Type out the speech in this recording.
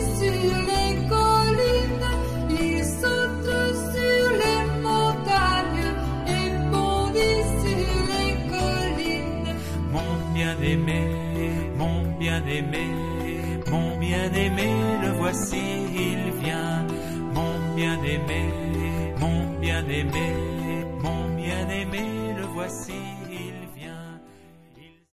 sur les collines, il saute sur les montagnes et bondit sur les collines. Mon bien-aimé, mon bien-aimé, mon bien-aimé, le voici, il vient. Mon bien-aimé, mon bien-aimé, mon bien-aimé, le voici.